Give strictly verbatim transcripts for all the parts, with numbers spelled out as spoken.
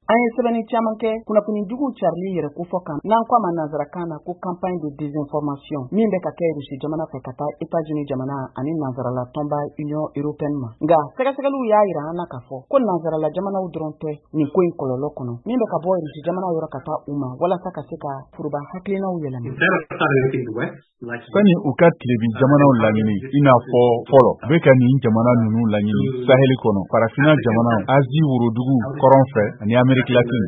An ye sɛbɛnni caman kɛ kunnafoni jugu carili yɛrɛ ko fɔ kan n'an ko a ma nanzarakan na ko campagne de désinformation min bɛ ka kɛ Rusi jamana fɛ ka taa États-Unis jamana ani nanzarala tɔnba Union européenne ma nka sɛgɛsɛgɛliw y'a yira an na k'a fɔ ko nanzarala jamanaw dɔrɔn tɛ nin ko in kɔlɔlɔ kɔnɔ min bɛ ka bɔ Rusi jamana yɔrɔ ka taa u ma walasa ka se ka furuba hakilinaw yɛlɛma. Sani u ka tilebi jamanaw laɲini i n'a fɔ fɔlɔ u bɛ ka nin jamana ninnu laɲini Saheli kɔnɔ farafina jamanaw Asie worodugu kɔrɔn fɛ ani Amérique latine.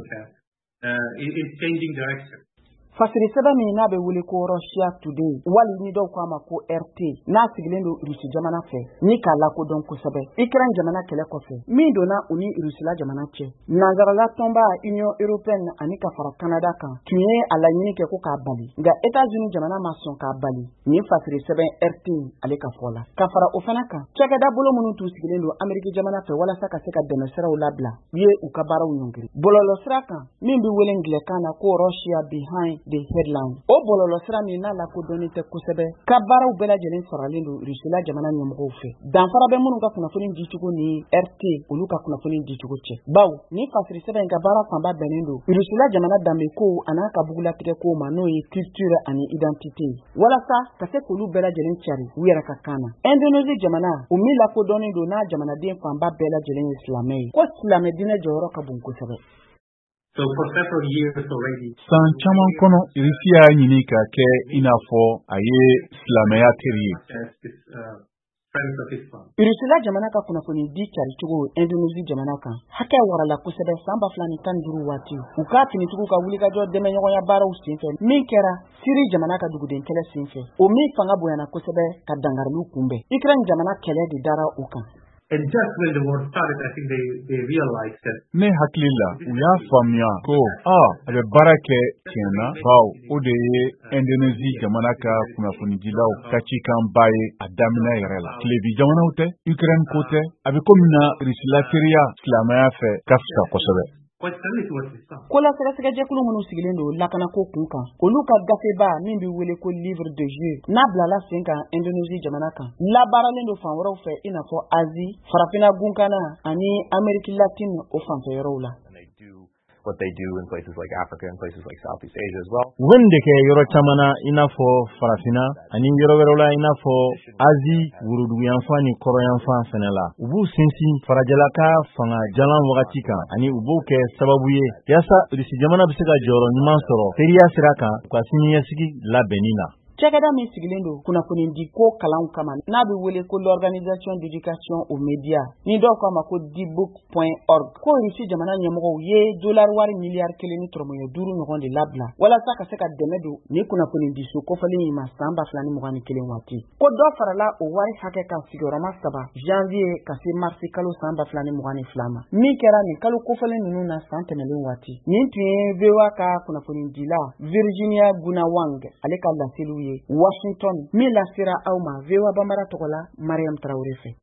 Fasiri sɛbɛn min n'a bɛ wele ko Russia Today wali ni dɔw k'a ma ko R T n'a sigilen don Rusi jamana fɛ ni k'a lakodɔn kosɛbɛ Ukraine jamana kɛlɛ kɔfɛ min donna u ni Rusila jamana cɛ nanzarala tɔnba Union européenne ani ka fara Canada kan tun ye a laɲini kɛ ko k'a bali nka États-Unis jamana ma sɔn k'a bali ni fasiri sɛbɛn R T ale ka fɔ la ka fara o fana kan cɛkɛda bolo minnu tun sigilen don Amérique jamana fɛ walasa ka se ka dɛmɛ siraw labila u ye u ka baaraw ɲɔngiri bɔlɔlɔ sira kan min bɛ wele ngilɛkan na ko Russia behind the headline o bɔlɔlɔ sira min n'a lakodɔnnen tɛ kosɛbɛ ka baaraw bɛɛ lajɛlen faralen don Rusila jamana ɲɛmɔgɔw fɛ danfara bɛ minnu ka kunnafoni dicogo ni R T olu ka kunnafoni dicogo cɛ baw ni fasiri sɛbɛn ka baara fanba bɛnnen don Rusila jamana danbe ko a n'a ka bugulatigɛ ko ma n'o ye culture ani identité walasa ka se k'olu bɛɛ lajɛlen cari u yɛrɛ ka kan na Indonésie jamana o min lakodɔnnen don n'a jamanaden fanba bɛɛ lajɛlen ye silamɛ ye ko silamɛ diinɛ jɔyɔrɔ ka bon kosɛbɛ. So for several years already. San caman kɔnɔ Rusi y'a ɲini ka kɛ i n'a fɔ a ye silamɛya teri ye. Rusila jamana ka kunnafoni di cari cogo Indonésie jamana kan hakɛ warala kosɛbɛ san ba fila ni tan duuru waati u k'a finitigiw ka wulikajɔ dɛmɛ ɲɔgɔnya baaraw senfɛ min kɛra Siri jamana ka duguden kɛlɛ senfɛ o min fanga bonyana kosɛbɛ ka dangariliw kunbɛn Ukraine jamana kɛlɛ de dara u kan. And just when the war started, I think they, they realized that. Ne hakili la u y'a faamuya ko a a bɛ baara kɛ tiɲɛna baw o de ye Indonésie jamana ka kunnafonidilaw ka cikan ba ye a daminɛ yɛrɛ la tilebi jamanaw tɛ Ukraine ko tɛ a bɛ komi na Rusila teriya silamɛya fɛ ka fisa kosɛbɛ. Ko la sɛgɛsɛgɛjɛkulu minnu sigilen don lakanako kun kan olu ka gafeba min bɛ wele ko livre de jeu n'a bilala sen kan Indonésie jamana kan labaaralen don fan wɛrɛw fɛ i n'a fɔ Asie farafina gunkana ani Amérique latine o fanfɛ yɔrɔw la. What they do in places like Africa and places like Southeast Asia as well. Wanda ke yoro chamana ina fo farafina ani yoro werola ina fo Asie wurudu yanfa ni koro yanfa fenela ubu sinsi farajalaka fanga jalan wakati kan ani ubu ke sababu ye yasa Rusi jamana bisika joro nyuman soro teriya siraka kwa sini yasiki la benina. Cɛkɛda min sigilen don kunnafoni di ko kalanw kama n'a bɛ wele ko l'organisation d'éducation aux médias ni dɔw k'a ma ko dibook point org ko Rusi jamana ɲɛmɔgɔw ye dollar wari miliyari kelen ni tɔrɔmɔɲɛ duuru ɲɔgɔn de labila walasa ka se ka dɛmɛ don ni kunnafoni di so kɔfɛlen in ma san ba fila ni mugan ni kelen waati ko dɔ farala o wari hakɛ kan sigiyɔrɔma saba janvier ka se mars kalo san ba fila ni mugan ni fila ma min kɛra nin kalo kɔfɛlen ninnu na san tɛmɛlen waati nin tun ye V O A ka kunnafoni dila Virginia Gunawang ale ka laseliw Washington min lasera aw ma V O A Bambara tɔgɔ la Mariam Traoré fɛ.